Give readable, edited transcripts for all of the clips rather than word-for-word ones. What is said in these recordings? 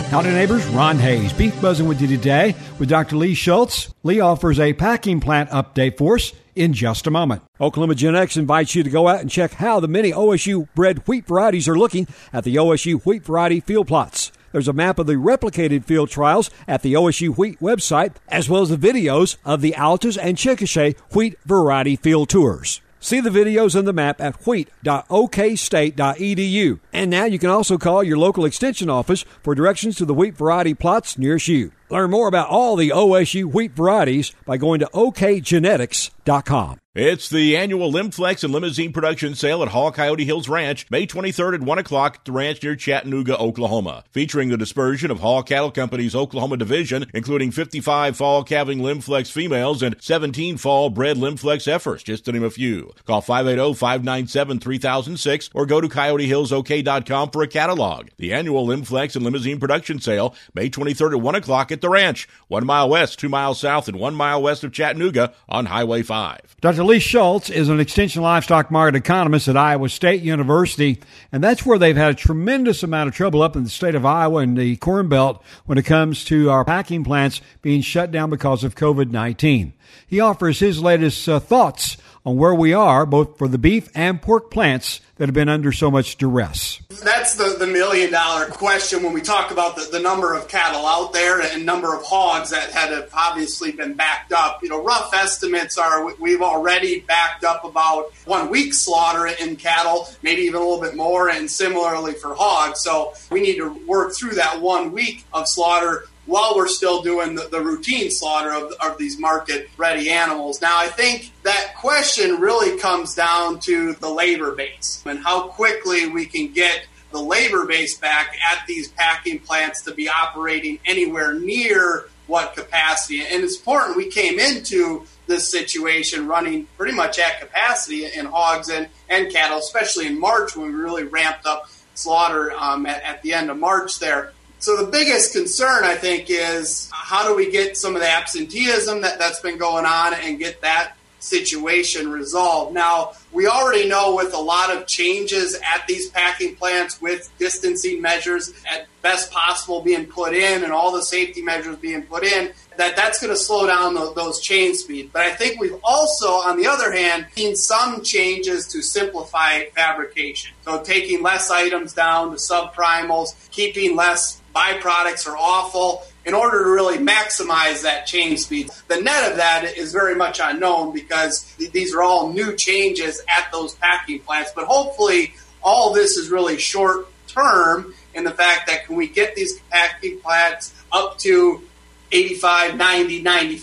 Howdy neighbors, Ron Hayes, Beef Buzzing with you today with Dr. Lee Schultz. Lee offers a packing plant update for us in just a moment. Oklahoma Genetics invites you to go out and check how the many OSU bred wheat varieties are looking at the OSU wheat variety field plots. There's a map of the replicated field trials at the OSU Wheat website, as well as the videos of the Altus and Chickasha wheat variety field tours. See the videos and the map at wheat.okstate.edu. And now you can also call your local extension office for directions to the wheat variety plots nearest you. Learn more about all the OSU wheat varieties by going to okgenetics.com. It's the annual Limflex and Limousine Production Sale at Hall Coyote Hills Ranch, May 23rd at 1 o'clock at the ranch near Chattanooga, Oklahoma. Featuring the dispersion of Hall Cattle Company's Oklahoma division, including 55 fall calving Limflex females and 17 fall bred Limflex heifers, just to name a few. Call 580-597-3006 or go to coyotehillsok.com for a catalog. The annual Limflex and Limousine Production Sale, May 23rd at 1 o'clock at the ranch, 1 mile west, 2 miles south, and 1 mile west of Chattanooga on Highway 5. Dr. Lee Schultz is an extension livestock market economist at Iowa State University, and that's where they've had a tremendous amount of trouble up in the state of Iowa and the Corn Belt when it comes to our packing plants being shut down because of COVID-19. He offers his latest thoughts on where we are, both for the beef and pork plants that have been under so much duress. That's the million-dollar question when we talk about the number of cattle out there and number of hogs that have obviously been backed up. You know, rough estimates are we've already backed up about 1 week slaughter in cattle, maybe even a little bit more, and similarly for hogs. So we need to work through that 1 week of slaughter while we're still doing the routine slaughter of these market-ready animals. Now, I think that question really comes down to the labor base and how quickly we can get the labor base back at these packing plants to be operating anywhere near what capacity. And it's important, we came into this situation running pretty much at capacity in hogs and cattle, especially in March when we really ramped up slaughter at the end of March there. So the biggest concern, I think, is how do we get some of the absenteeism that's been going on and get that situation resolved. Now, we already know with a lot of changes at these packing plants with distancing measures at best possible being put in and all the safety measures being put in, that's going to slow down those chain speeds. But I think we've also, on the other hand, seen some changes to simplify fabrication. So taking less items down to subprimals, keeping less byproducts or offal in order to really maximize that chain speed. The net of that is very much unknown because these are all new changes at those packing plants. But hopefully all this is really short term in the fact that can we get these packing plants up to 85, 90,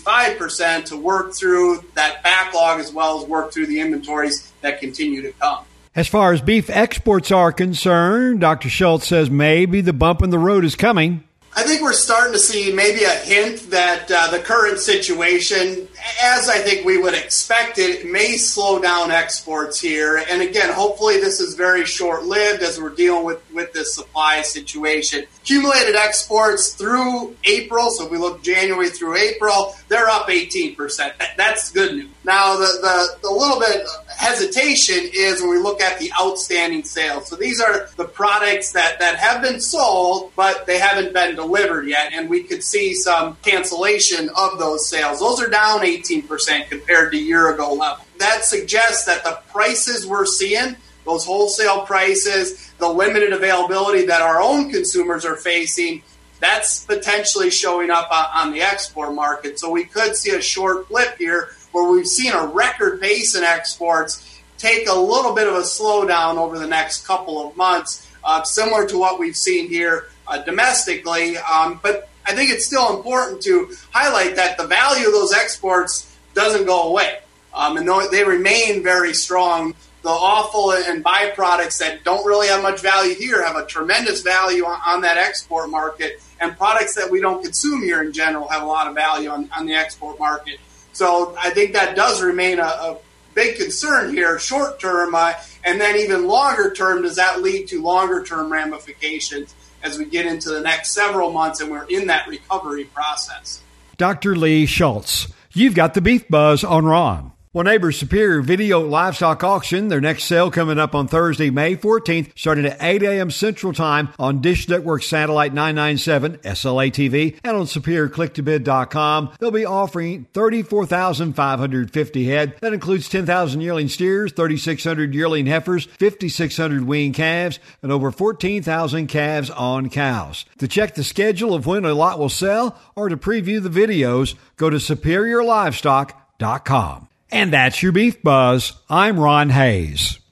95% to work through that backlog as well as work through the inventories that continue to come. As far as beef exports are concerned, Dr. Schultz says maybe the bump in the road is coming. I think we're starting to see maybe a hint that the current situation, as I think we would expect it, may slow down exports here. And again, hopefully this is very short-lived as we're dealing with this supply situation. Accumulated exports through April, so if we look January through April, they're up 18%. That's good news. Now, the little bit hesitation is when we look at the outstanding sales. So these are the products that have been sold, but they haven't been delivered yet, and we could see some cancellation of those sales. Those are down 18% compared to year-ago level. That suggests that the prices we're seeing, those wholesale prices, the limited availability that our own consumers are facing, that's potentially showing up on the export market. So we could see a short blip here where we've seen a record pace in exports take a little bit of a slowdown over the next couple of months, similar to what we've seen here domestically. But I think it's still important to highlight that the value of those exports doesn't go away. And they remain very strong. The offal and byproducts that don't really have much value here have a tremendous value on that export market, and products that we don't consume here in general have a lot of value on the export market. So I think that does remain a big concern here short term, and then even longer term, does that lead to longer term ramifications as we get into the next several months and we're in that recovery process? Dr. Lee Schultz, you've got the Beef Buzz on Ron. Well, Neighbors Superior Video Livestock Auction, their next sale coming up on Thursday, May 14th, starting at 8 a.m. Central Time on Dish Network Satellite 997, SLA TV, and on SuperiorClickToBid.com. They'll be offering 34,550 head. That includes 10,000 yearling steers, 3,600 yearling heifers, 5,600 weaned calves, and over 14,000 calves on cows. To check the schedule of when a lot will sell or to preview the videos, go to SuperiorLivestock.com. And that's your Beef Buzz. I'm Ron Hayes.